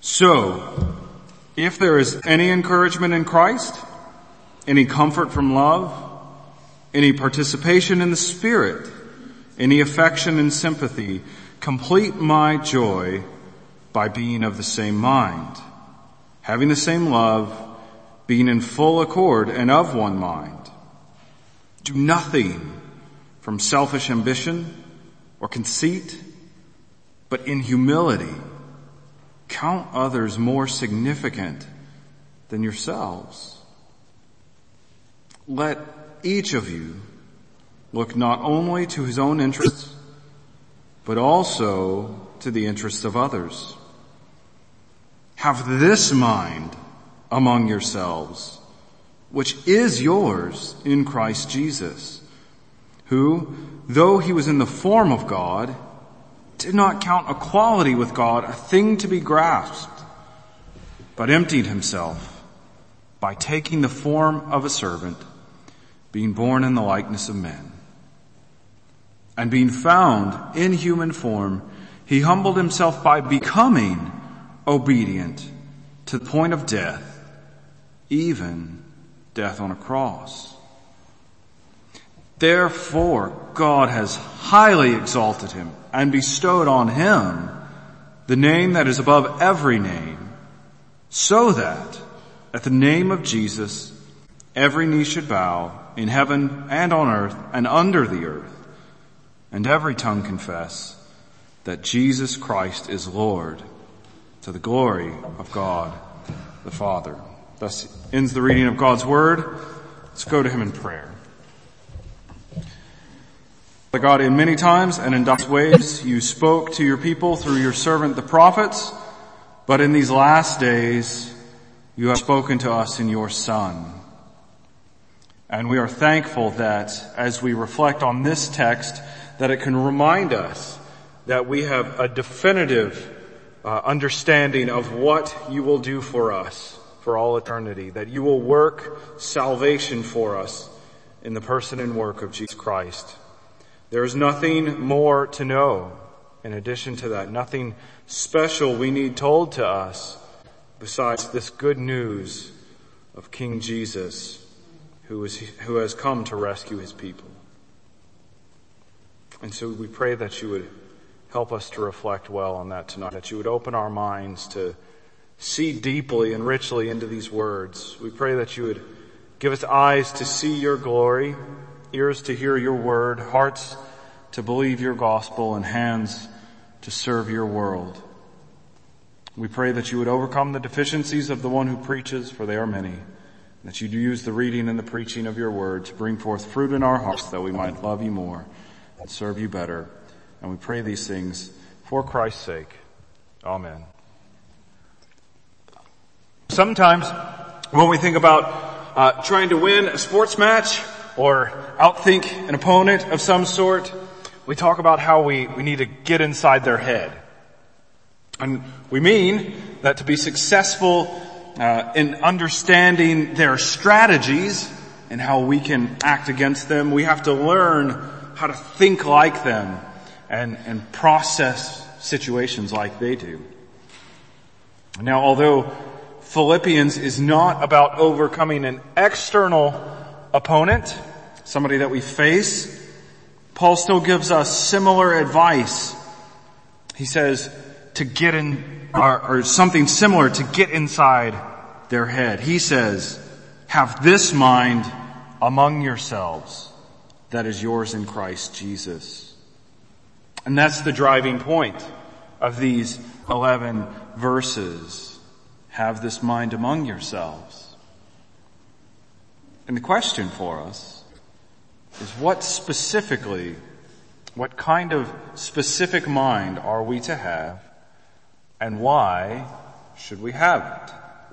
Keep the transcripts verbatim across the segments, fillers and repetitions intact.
So, if there is any encouragement in Christ, any comfort from love, any participation in the Spirit, any affection and sympathy, complete my joy by being of the same mind, having the same love, being in full accord and of one mind. Do nothing from selfish ambition or conceit, but in humility count others more significant than yourselves. Let each of you look not only to his own interests, but also to the interests of others. Have this mind among yourselves, which is yours in Christ Jesus, who, though he was in the form of God, did not count equality with God a thing to be grasped, but emptied himself by taking the form of a servant, being born in the likeness of men. And being found in human form, he humbled himself by becoming obedient to the point of death, even death on a cross. Therefore, God has highly exalted him and bestowed on him the name that is above every name, so that at the name of Jesus every knee should bow in heaven and on earth and under the earth, and every tongue confess that Jesus Christ is Lord, to the glory of God the Father. Thus ends the reading of God's Word. Let's go to him in prayer. God, in many times and in diverse ways you spoke to your people through your servant the prophets, but in these last days you have spoken to us in your Son. And we are thankful that as we reflect on this text, that it can remind us that we have a definitive uh, understanding of what you will do for us for all eternity, that you will work salvation for us in the person and work of Jesus Christ. There is nothing more to know in addition to that, nothing special we need told to us besides this good news of King Jesus, who is, who has come to rescue his people. And so we pray that you would help us to reflect well on that tonight, that you would open our minds to see deeply and richly into these words. We pray that you would give us eyes to see your glory, ears to hear your word, hearts to believe your gospel, and hands to serve your world. We pray that you would overcome the deficiencies of the one who preaches, for they are many, and that you do use the reading and the preaching of your word to bring forth fruit in our hearts, that we might love you more and serve you better. And we pray these things for Christ's sake. Amen. Sometimes when we think about uh, trying to win a sports match or outthink an opponent of some sort, we talk about how we, we need to get inside their head. And we mean that to be successful uh, in understanding their strategies and how we can act against them, we have to learn how to think like them and, and process situations like they do. Now, although Philippians is not about overcoming an external opponent, somebody that we face, Paul still gives us similar advice. He says to get in, or, or something similar, to get inside their head. He says, have this mind among yourselves that is yours in Christ Jesus. And that's the driving point of these eleven verses. Have this mind among yourselves. And the question for us is, what specifically, what kind of specific mind are we to have, and why should we have it?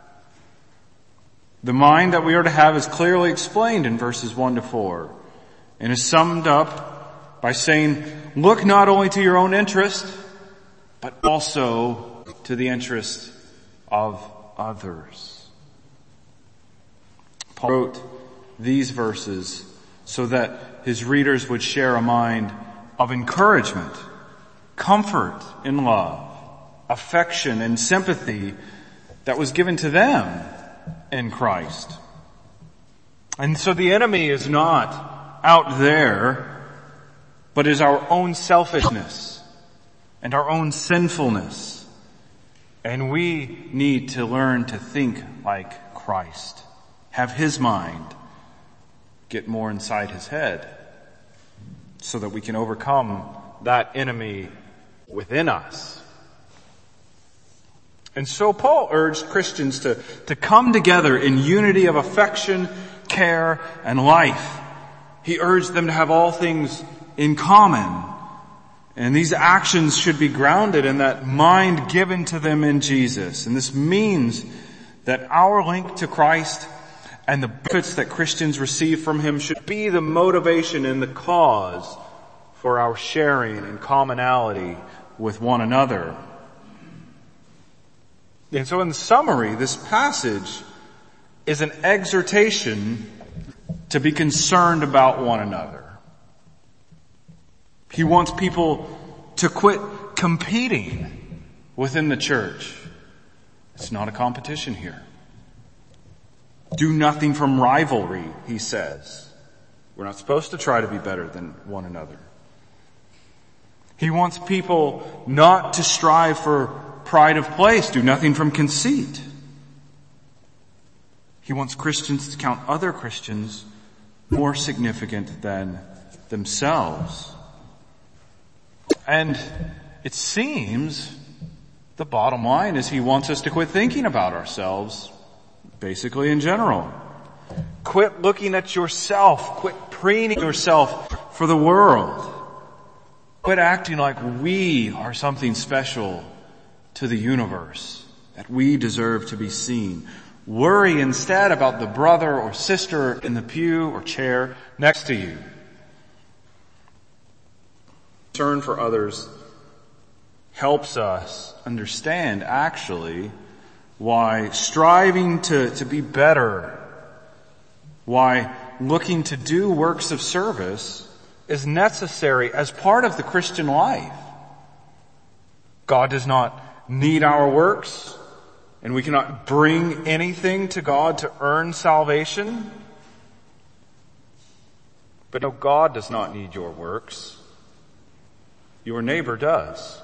The mind that we are to have is clearly explained in verses one to four, and is summed up by saying, look not only to your own interest, but also to the interest of others. Paul wrote these verses so that his readers would share a mind of encouragement, comfort in love, affection and sympathy that was given to them in Christ. And so the enemy is not out there, but is our own selfishness and our own sinfulness. And we need to learn to think like Christ, have his mind, get more inside his head, so that we can overcome that enemy within us. And so Paul urged Christians to, to come together in unity of affection, care, and life. He urged them to have all things in common. And these actions should be grounded in that mind given to them in Jesus. And this means that our link to Christ and the benefits that Christians receive from him should be the motivation and the cause for our sharing and commonality with one another. And so in summary, this passage is an exhortation to be concerned about one another. He wants people to quit competing within the church. It's not a competition here. Do nothing from rivalry, he says. We're not supposed to try to be better than one another. He wants people not to strive for pride of place. Do nothing from conceit. He wants Christians to count other Christians more significant than themselves. And it seems the bottom line is he wants us to quit thinking about ourselves, basically in general. Quit looking at yourself. Quit preening yourself for the world. Quit acting like we are something special to the universe, that we deserve to be seen. Worry instead about the brother or sister in the pew or chair next to you. Concern for others helps us understand, actually, why striving to, to be better, why looking to do works of service is necessary as part of the Christian life. God does not need our works, and we cannot bring anything to God to earn salvation. But no, God does not need your works. Your neighbor does.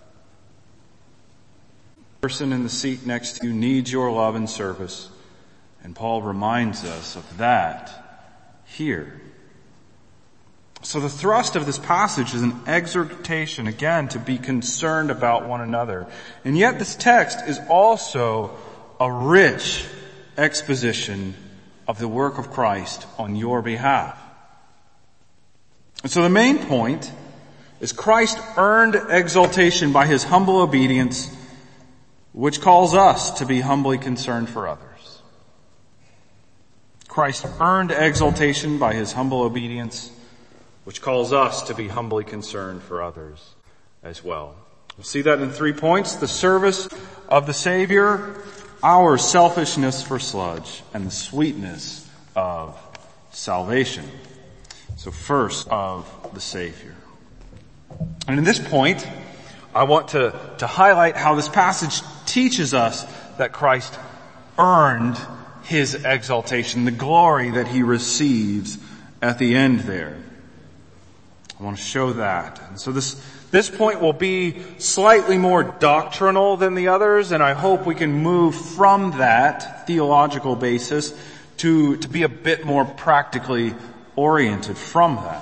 The person in the seat next to you needs your love and service, and Paul reminds us of that here. So the thrust of this passage is an exhortation, again, to be concerned about one another. And yet this text is also a rich exposition of the work of Christ on your behalf. And so the main point is Christ earned exaltation by his humble obedience, which calls us to be humbly concerned for others. Christ earned exaltation by his humble obedience, which calls us to be humbly concerned for others as well. We'll see that in three points: the service of the Savior, our selfishness for sludge, and the sweetness of salvation. So first, of the Savior. And in this point, I want to, to highlight how this passage teaches us that Christ earned his exaltation, the glory that he receives at the end there. I want to show that. And so this, this point will be slightly more doctrinal than the others, and I hope we can move from that theological basis to, to be a bit more practically oriented from that.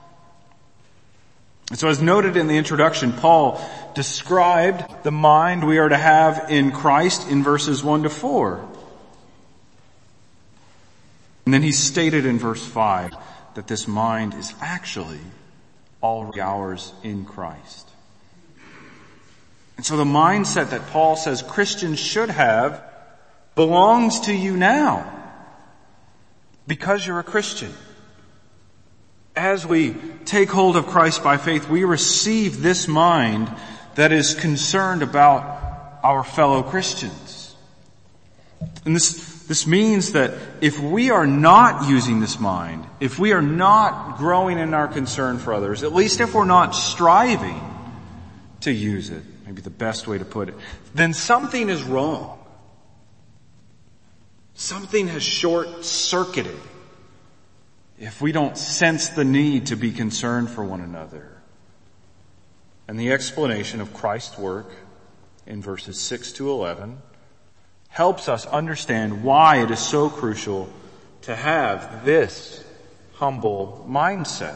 And so as noted in the introduction, Paul described the mind we are to have in Christ in verses one to four. And then he stated in verse five that this mind is actually already ours in Christ. And so the mindset that Paul says Christians should have belongs to you now because you're a Christian. As we take hold of Christ by faith, we receive this mind that is concerned about our fellow Christians. And this, this means that if we are not using this mind, if we are not growing in our concern for others, at least if we're not striving to use it, maybe the best way to put it, then something is wrong. Something has short-circuited if we don't sense the need to be concerned for one another. And the explanation of Christ's work in verses six to eleven helps us understand why it is so crucial to have this humble mindset.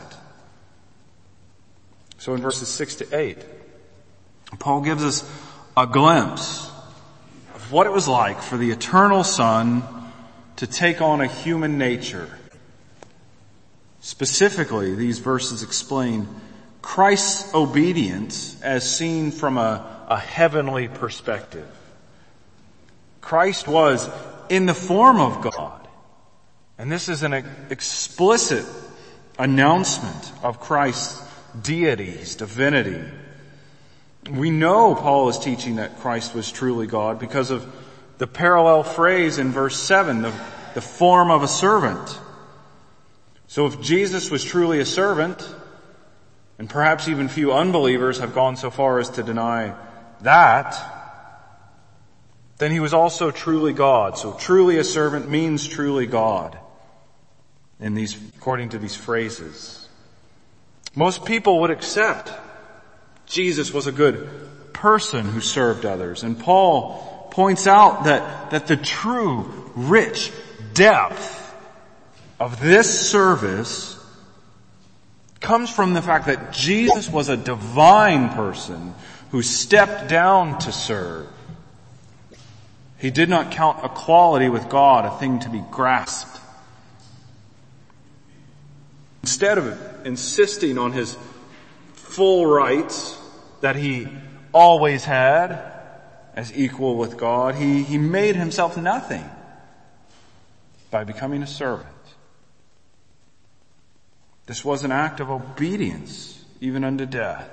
So in verses six to eight, Paul gives us a glimpse of what it was like for the eternal Son to take on a human nature. Specifically, these verses explain Christ's obedience as seen from a, a heavenly perspective. Christ was in the form of God. And this is an explicit announcement of Christ's deity, his divinity. We know Paul is teaching that Christ was truly God because of the parallel phrase in verse seven, the, the form of a servant. So if Jesus was truly a servant, and perhaps even few unbelievers have gone so far as to deny that, then he was also truly God. So truly a servant means truly God in these, according to these phrases. Most people would accept Jesus was a good person who served others. And Paul points out that, that the true, rich depth of this service comes from the fact that Jesus was a divine person who stepped down to serve. He did not count equality with God a thing to be grasped. Instead of insisting on his full rights that he always had as equal with God, he, he made himself nothing by becoming a servant. This was an act of obedience, even unto death.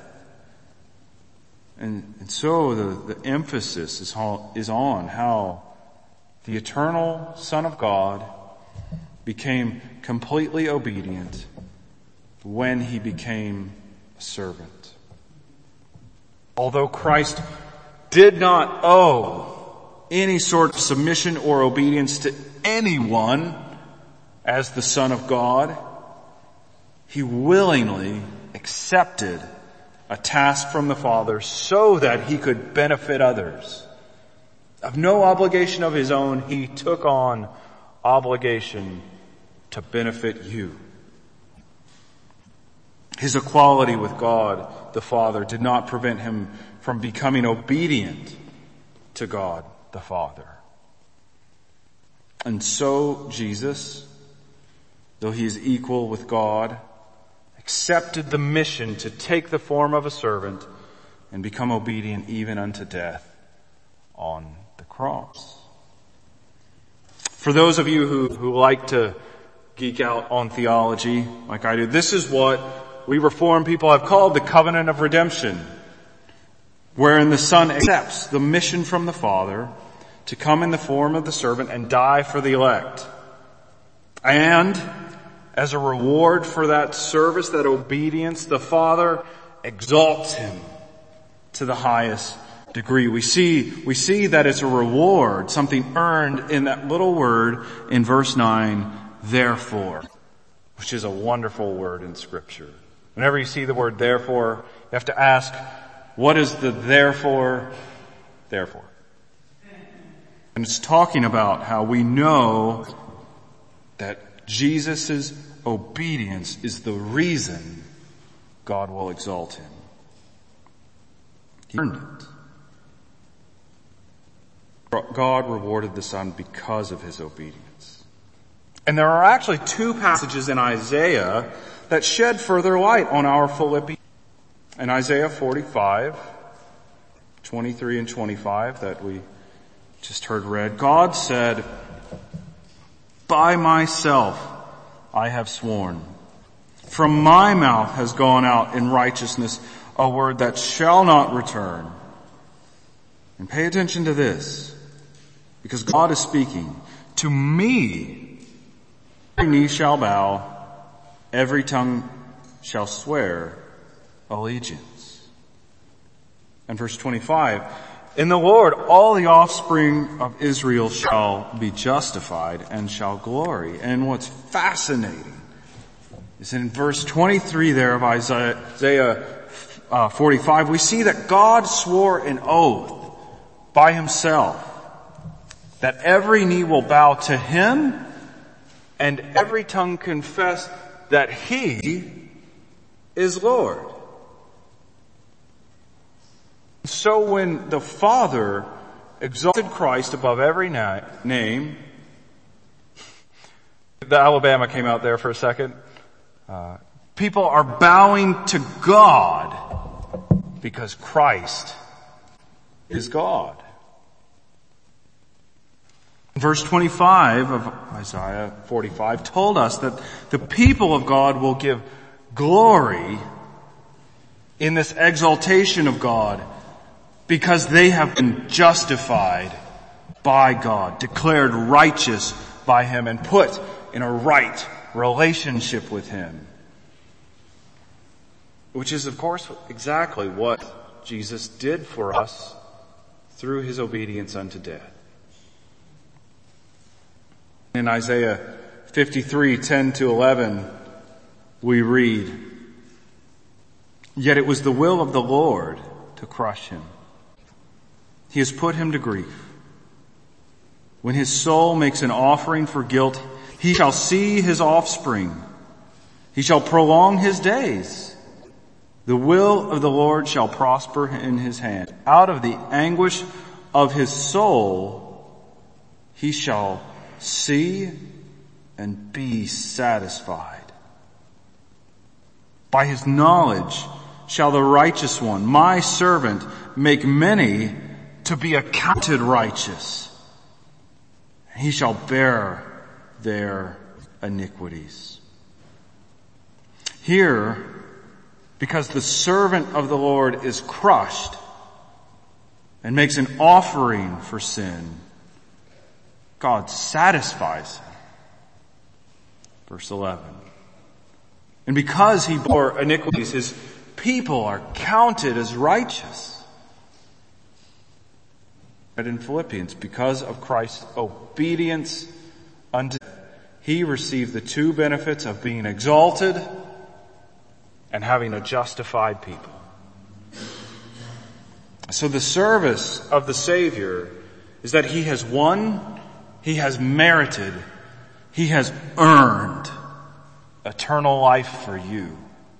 And, and so the, the emphasis is, how, is on how the eternal Son of God became completely obedient when he became a servant. Although Christ did not owe any sort of submission or obedience to anyone as the Son of God, he willingly accepted a task from the Father so that he could benefit others. Of no obligation of his own, he took on obligation to benefit you. His equality with God the Father did not prevent him from becoming obedient to God the Father. And so Jesus, though he is equal with God, accepted the mission to take the form of a servant and become obedient even unto death on the cross. For those of you who, who like to geek out on theology like I do, this is what we Reformed people have called the covenant of redemption, wherein the Son accepts the mission from the Father to come in the form of the servant and die for the elect. And as a reward for that service, that obedience, the Father exalts him to the highest degree. We see, we see that it's a reward, something earned in that little word in verse nine, therefore, which is a wonderful word in Scripture. Whenever you see the word therefore, you have to ask, what is the therefore, therefore? And it's talking about how we know that Jesus' obedience is the reason God will exalt him. He earned it. God rewarded the Son because of his obedience. And there are actually two passages in Isaiah that shed further light on our Philippians. In Isaiah forty-five, twenty-three and twenty-five that we just heard read, God said, by myself I have sworn. From my mouth has gone out in righteousness a word that shall not return. And pay attention to this, because God is speaking. To me, every knee shall bow, every tongue shall swear allegiance. And verse twenty-five, in the Lord all the offspring of Israel shall be justified and shall glory. And what's fascinating is in verse twenty-three there of Isaiah, Isaiah uh, forty-five, we see that God swore an oath by himself that every knee will bow to him and every tongue confess that he is Lord. So when the Father exalted Christ above every na- name, the Alabama came out there for a second. Uh, people are bowing to God because Christ is God. Verse twenty-five of Isaiah forty-five told us that the people of God will give glory in this exaltation of God because they have been justified by God, declared righteous by him, and put in a right relationship with him. Which is, of course, exactly what Jesus did for us through his obedience unto death. In Isaiah fifty-three, ten to eleven, we read, yet it was the will of the Lord to crush him. He has put him to grief. When his soul makes an offering for guilt, he shall see his offspring. He shall prolong his days. The will of the Lord shall prosper in his hand. Out of the anguish of his soul, he shall see and be satisfied. By his knowledge shall the righteous one, my servant, make many to be accounted righteous. He shall bear their iniquities. Here, because the servant of the Lord is crushed and makes an offering for sin, God satisfies him. Verse eleven. And because he bore iniquities, his people are counted as righteous. But in Philippians, because of Christ's obedience unto death, he received the two benefits of being exalted and having a justified people. So the service of the Savior is that he has won, he has merited, he has earned eternal life for you,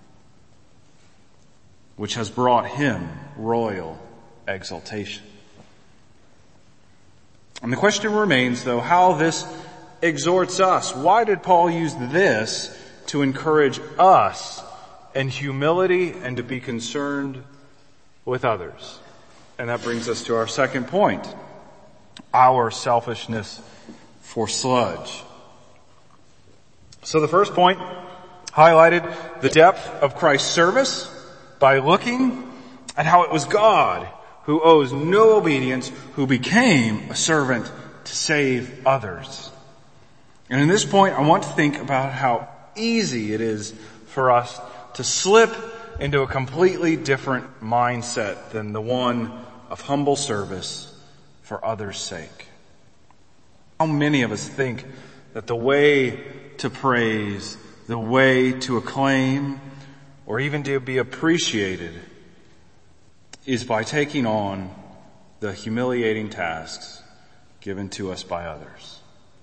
which has brought him royal exaltation. And the question remains, though, how this exhorts us. Why did Paul use this to encourage us in humility and to be concerned with others? And that brings us to our second point, our selfishness for sludge. So the first point highlighted the depth of Christ's service by looking at how it was God who owes no obedience, who became a servant to save others. And in this point, I want to think about how easy it is for us to slip into a completely different mindset than the one of humble service for others' sake. How many of us think that the way to praise, the way to acclaim, or even to be appreciated is by taking on the humiliating tasks given to us by others?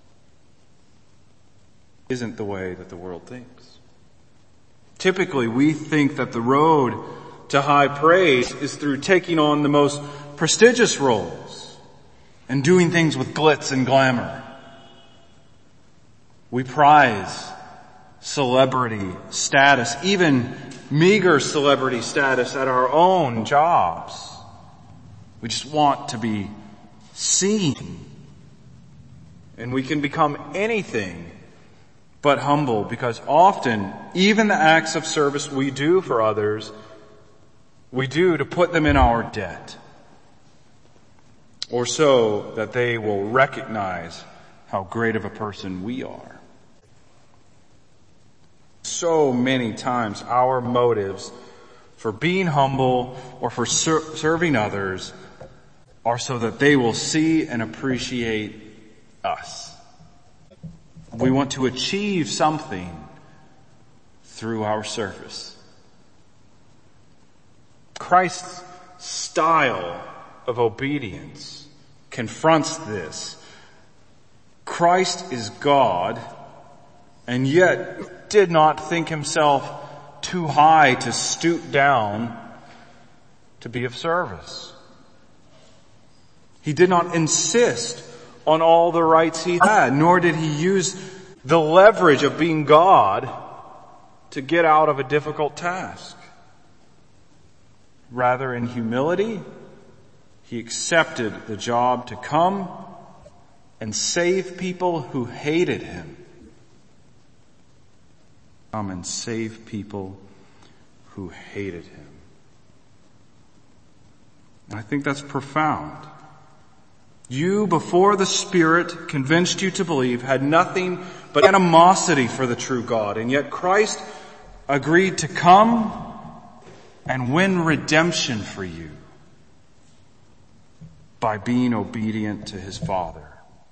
Isn't the way that the world thinks. Typically, we think that the road to high praise is through taking on the most prestigious roles and doing things with glitz and glamour. We prize celebrity status, even meager celebrity status at our own jobs. We just want to be seen. And we can become anything but humble, because often, even the acts of service we do for others, we do to put them in our debt, or so that they will recognize how great of a person we are. So many times our motives for being humble, or for ser- serving others are so that they will see and appreciate us. We want to achieve something through our service. Christ's style of obedience confronts this. Christ is God, and yet did not think himself too high to stoop down to be of service. He did not insist on all the rights he had, nor did he use the leverage of being God to get out of a difficult task. Rather, in humility, he accepted the job to come and save people who hated him. Come and save people who hated him. And I think that's profound. You, before the Spirit convinced you to believe, had nothing but animosity for the true God, and yet Christ agreed to come and win redemption for you by being obedient to his Father.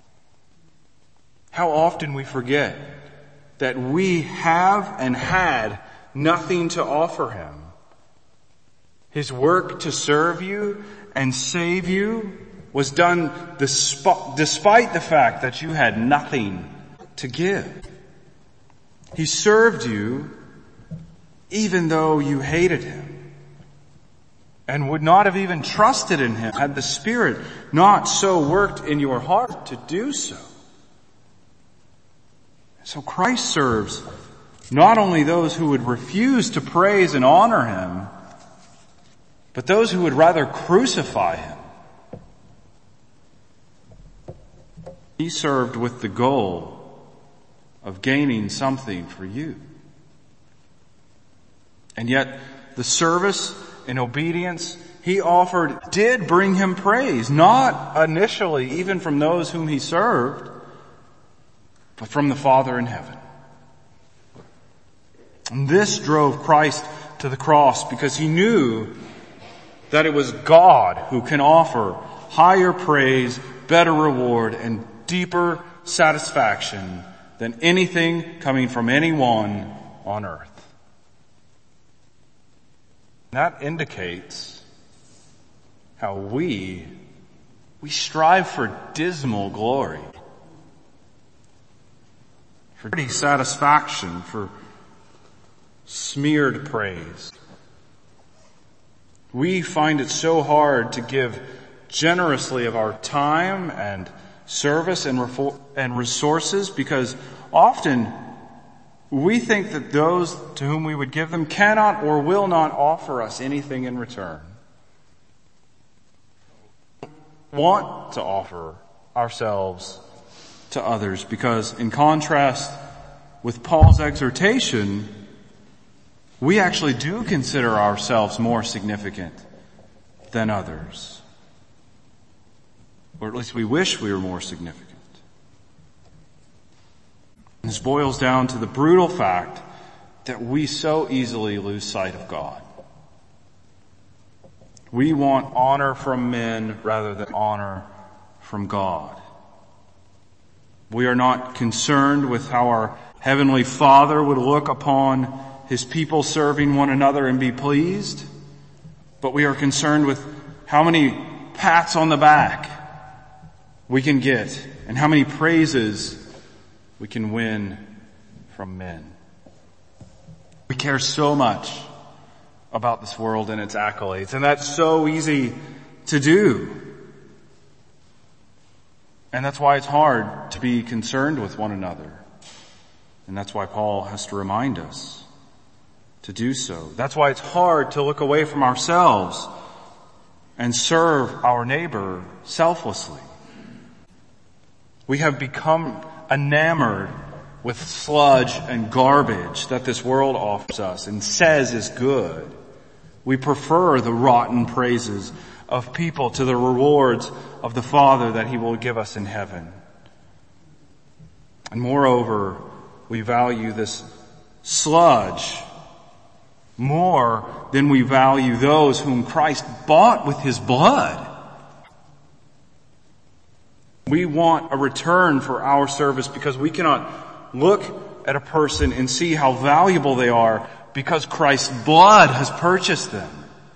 How often we forget that we have and had nothing to offer him. His work to serve you and save you was done despite the fact that you had nothing to give. He served you even though you hated him and would not have even trusted in him had the Spirit not so worked in your heart to do so. So Christ serves not only those who would refuse to praise and honor him, but those who would rather crucify him. He served with the goal of gaining something for you. And yet the service and obedience he offered did bring him praise, not initially even from those whom he served, but from the Father in heaven. And this drove Christ to the cross because he knew that it was God who can offer higher praise, better reward, and deeper satisfaction than anything coming from anyone on earth. That indicates how we, we strive for dismal glory, for dirty satisfaction, for smeared praise. We find it so hard to give generously of our time and service and, refor- and resources because often we think that those to whom we would give them cannot or will not offer us anything in return. We want to offer ourselves to others because in contrast with Paul's exhortation, we actually do consider ourselves more significant than others. Or at least we wish we were more significant. This boils down to the brutal fact that we so easily lose sight of God. We want honor from men rather than honor from God. We are not concerned with how our Heavenly Father would look upon his people serving one another and be pleased, but we are concerned with how many pats on the back we can get and how many praises we can win from men. We care so much about this world and its accolades, and that's so easy to do. And that's why it's hard to be concerned with one another. And that's why Paul has to remind us to do so. That's why it's hard to look away from ourselves and serve our neighbor selflessly. We have become enamored with sludge and garbage that this world offers us and says is good. We prefer the rotten praises of people to the rewards of the Father that he will give us in heaven. And moreover, we value this sludge more than we value those whom Christ bought with his blood. We want a return for our service because we cannot look at a person and see how valuable they are because Christ's blood has purchased them.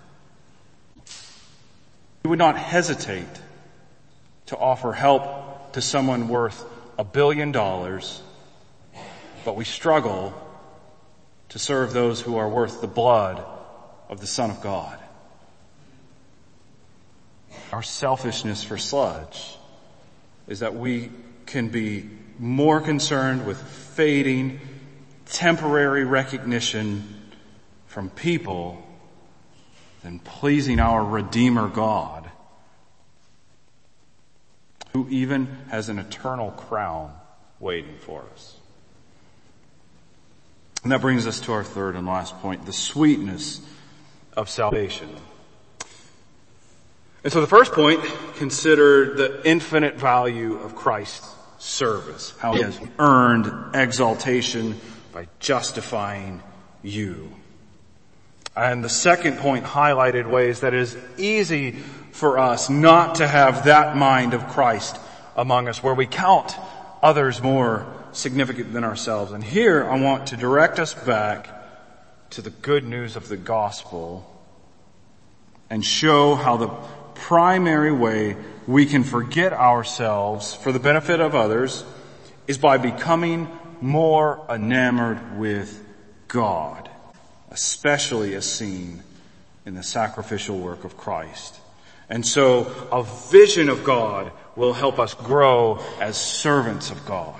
We would not hesitate to offer help to someone worth a billion dollars, but we struggle to serve those who are worth the blood of the Son of God. Our selfishness for sludge is that we can be more concerned with fading, temporary recognition from people than pleasing our Redeemer God, who even has an eternal crown waiting for us. And that brings us to our third and last point, the sweetness of salvation. And so the first point, consider the infinite value of Christ's service, how he has earned exaltation by justifying you. And the second point highlighted ways that it is easy for us not to have that mind of Christ among us, where we count others more significant than ourselves. And here I want to direct us back to the good news of the gospel and show how the primary way we can forget ourselves for the benefit of others is by becoming more enamored with God, especially as seen in the sacrificial work of Christ. And so a vision of God will help us grow as servants of God.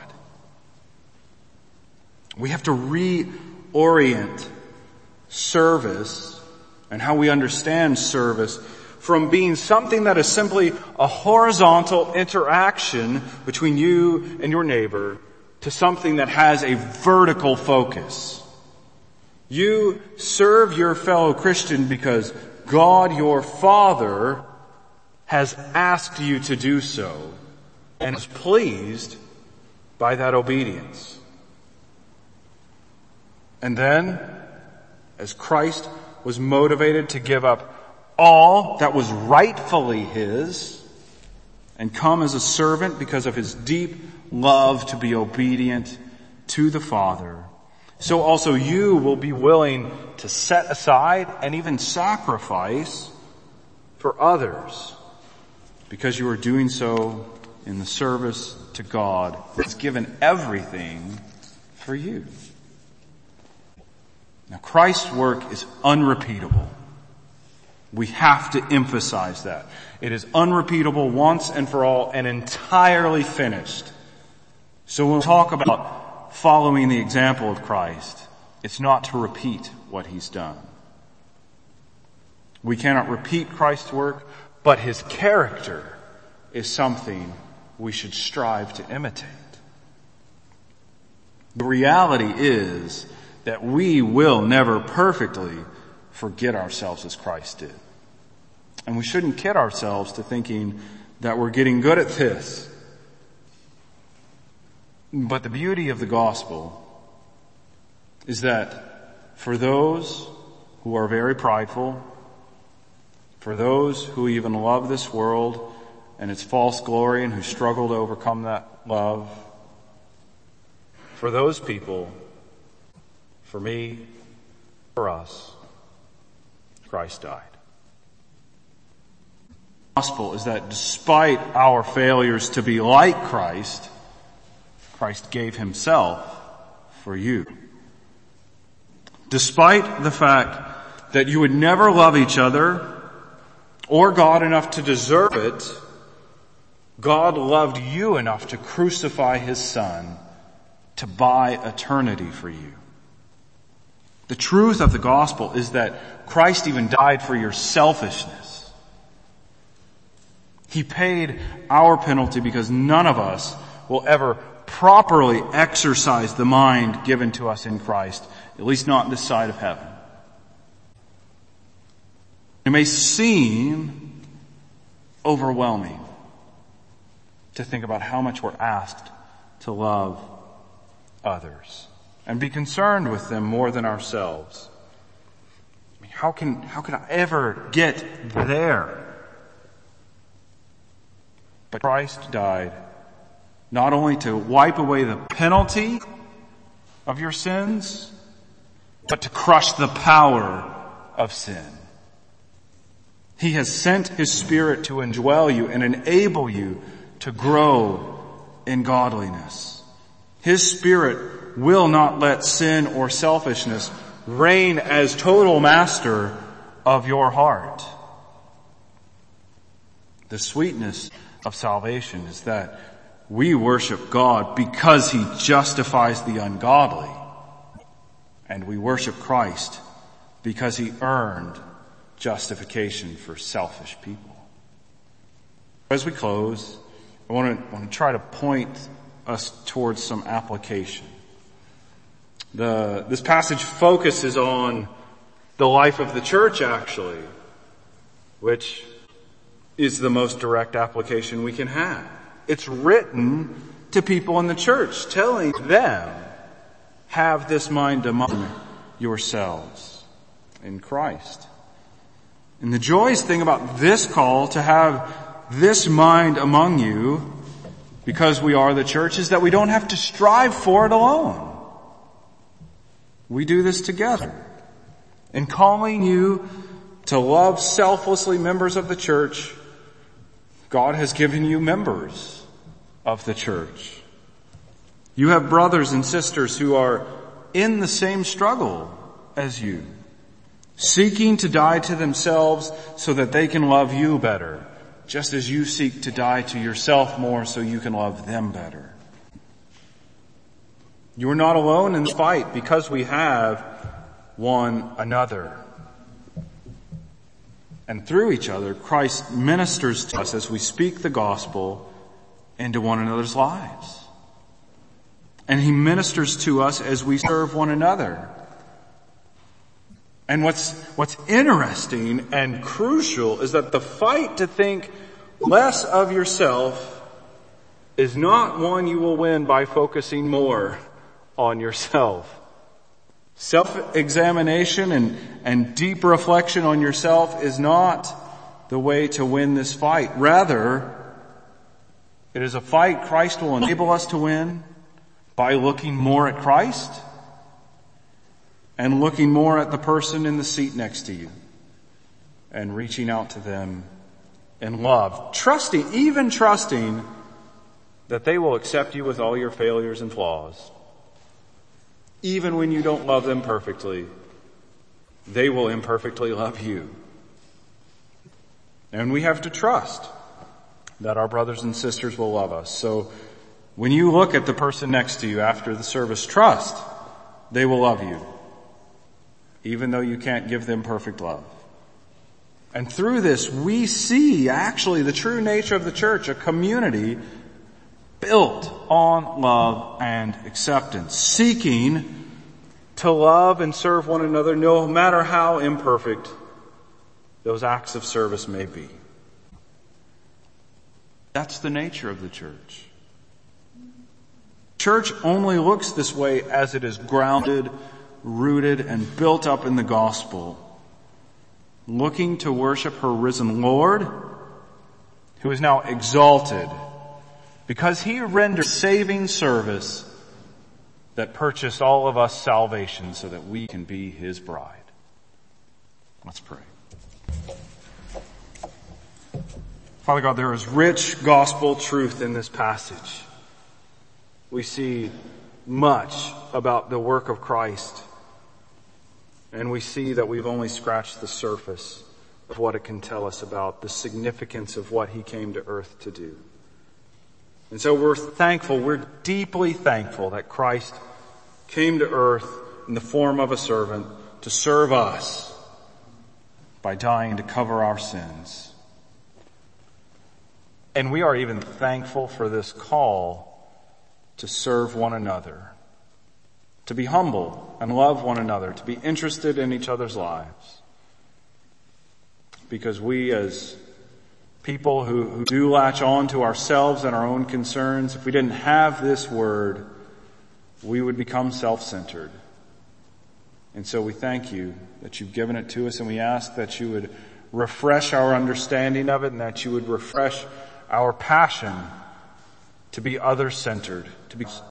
We have to reorient service and how we understand service from being something that is simply a horizontal interaction between you and your neighbor to something that has a vertical focus. You serve your fellow Christian because God, your Father, has asked you to do so and is pleased by that obedience. And then, as Christ was motivated to give up all that was rightfully his and come as a servant because of his deep love to be obedient to the Father, so also you will be willing to set aside and even sacrifice for others because you are doing so in the service to God who has given everything for you. Now, Christ's work is unrepeatable. We have to emphasize that. It is unrepeatable once and for all and entirely finished. So when we talk about following the example of Christ, it's not to repeat what he's done. We cannot repeat Christ's work, but his character is something we should strive to imitate. The reality is that we will never perfectly forget ourselves as Christ did. And we shouldn't kid ourselves to thinking that we're getting good at this. But the beauty of the gospel is that for those who are very prideful, for those who even love this world and its false glory and who struggle to overcome that love, for those people, for me, for us, Christ died. The gospel is that despite our failures to be like Christ, Christ gave himself for you. Despite the fact that you would never love each other or God enough to deserve it, God loved you enough to crucify his Son to buy eternity for you. The truth of the gospel is that Christ even died for your selfishness. He paid our penalty because none of us will ever properly exercise the mind given to us in Christ, at least not this side of heaven. It may seem overwhelming to think about how much we're asked to love others and be concerned with them more than ourselves. How can, how can I ever get there? But Christ died not only to wipe away the penalty of your sins, but to crush the power of sin. He has sent His Spirit to indwell you and enable you to grow in godliness. His Spirit will not let sin or selfishness reign as total master of your heart. The sweetness of salvation is that we worship God because He justifies the ungodly, and we worship Christ because He earned justification for selfish people. As we close, I want to, want to try to point us towards some application. The, this passage focuses on the life of the church, actually, which is the most direct application we can have. It's written to people in the church, telling them, have this mind among yourselves in Christ. And the joyous thing about this call to have this mind among you, because we are the church, is that we don't have to strive for it alone. We do this together. In calling you to love selflessly members of the church, God has given you members of the church. You have brothers and sisters who are in the same struggle as you, seeking to die to themselves so that they can love you better, just as you seek to die to yourself more so you can love them better. You are not alone in the fight because we have one another. And through each other, Christ ministers to us as we speak the gospel into one another's lives. And He ministers to us as we serve one another. And what's, what's interesting and crucial is that the fight to think less of yourself is not one you will win by focusing more on yourself. Self-examination and, and deep reflection on yourself is not the way to win this fight. Rather, it is a fight Christ will enable us to win by looking more at Christ and looking more at the person in the seat next to you and reaching out to them in love. Trusting, even trusting that they will accept you with all your failures and flaws. Even when you don't love them perfectly, they will imperfectly love you. And we have to trust that our brothers and sisters will love us. So when you look at the person next to you after the service, trust they will love you, even though you can't give them perfect love. And through this, we see actually the true nature of the church, a community built on love and acceptance, seeking to love and serve one another no matter how imperfect those acts of service may be. That's the nature of the church. Church only looks this way as it is grounded, rooted, and built up in the gospel, looking to worship her risen Lord, who is now exalted because He rendered saving service that purchased all of us salvation so that we can be His bride. Let's pray. Father God, there is rich gospel truth in this passage. We see much about the work of Christ, and we see that we've only scratched the surface of what it can tell us about the significance of what He came to earth to do. And so we're thankful, we're deeply thankful that Christ came to earth in the form of a servant to serve us by dying to cover our sins. And we are even thankful for this call to serve one another, to be humble and love one another, to be interested in each other's lives. Because we as people who, who do latch on to ourselves and our own concerns, if we didn't have this word, we would become self-centered. And so we thank you that you've given it to us, and we ask that you would refresh our understanding of it and that you would refresh our passion to be other-centered, to be